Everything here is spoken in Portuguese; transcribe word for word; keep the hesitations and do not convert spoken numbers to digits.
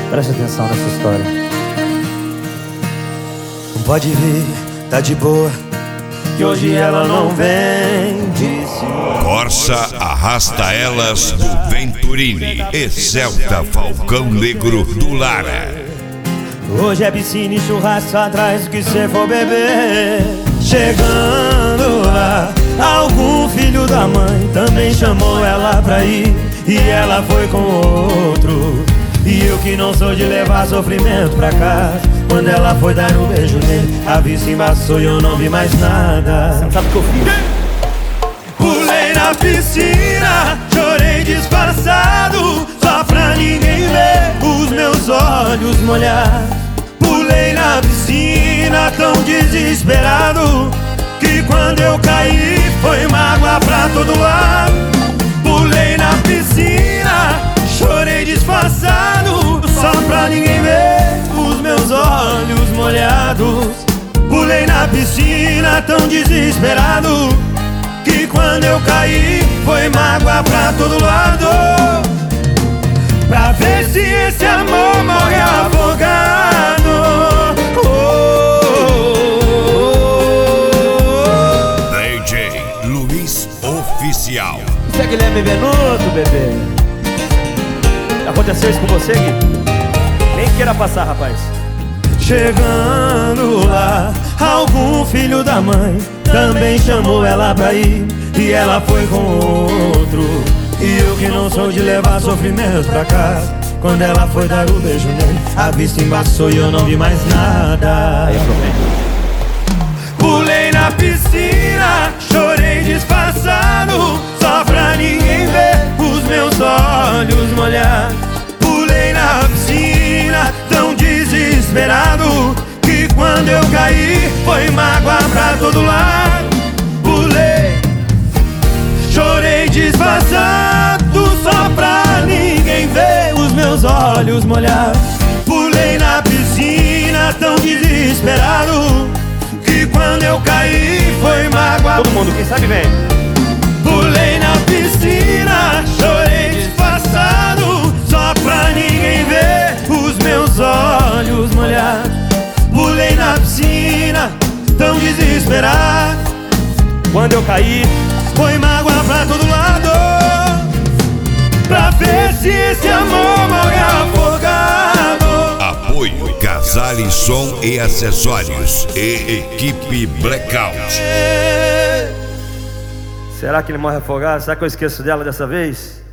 Preste atenção nessa história. Pode vir, tá de boa, que hoje ela não vem. Disse Corsa Arrasta Elas do Venturini, Excelta Falcão Negro do Lara. hoje é piscina e churrasco atrás do que cê for beber. Chegando lá, algum filho da mãe também chamou ela pra ir, e ela foi com outro. E eu que não sou de levar sofrimento pra casa, quando ela foi dar um beijo nele, a vista embaçou e eu não vi mais nada. Você não sabe o que eu fiz? Pulei na piscina, chorei disfarçado, só pra ninguém ver os meus olhos molhados. Pulei na piscina tão desesperado, que quando eu caí foi mágoa pra todo lado. Pulei na piscina, chorei disfarçado, só pra ninguém ver os meus olhos molhados. Pulei na piscina tão desesperado, que quando eu caí foi mágoa pra todo lado. Pra ver se esse amor morre afogado. Oh, oh, oh. D J Luiz Oficial. Isso é Guilherme Venuto, bebê. Aconteceu isso com você, Gui? Nem queira passar, rapaz. Chegando lá, algum filho da mãe também chamou ela pra ir, e ela foi com outro. E eu que não sou de levar sofrimento pra casa, quando ela foi dar o beijo nele, a vista embaçou e eu não vi mais nada. Aí é problema. Pulei na piscina, chorei disfarçado, só pra ninguém ver os meus olhos molhados. Pulei na piscina tão desesperado, que quando eu caí foi mágoa pra todo lado. Pulei, chorei disfarçado, só pra ninguém ver os meus olhos molhados. Pulei na piscina tão desesperado, que quando eu caí foi mágoa. Todo mundo, quem sabe vem. Pulei na piscina, chorei disfarçado, só pra ninguém ver os meus olhos molhados. Pulei na piscina tão desesperado, Quando eu caí, foi mágoa pra todo lado. Pra ver se esse amor morre afogado. Apoio Casale Som e Acessórios e Equipe Blackout. será que ele morre afogado? Será que eu esqueço dela dessa vez?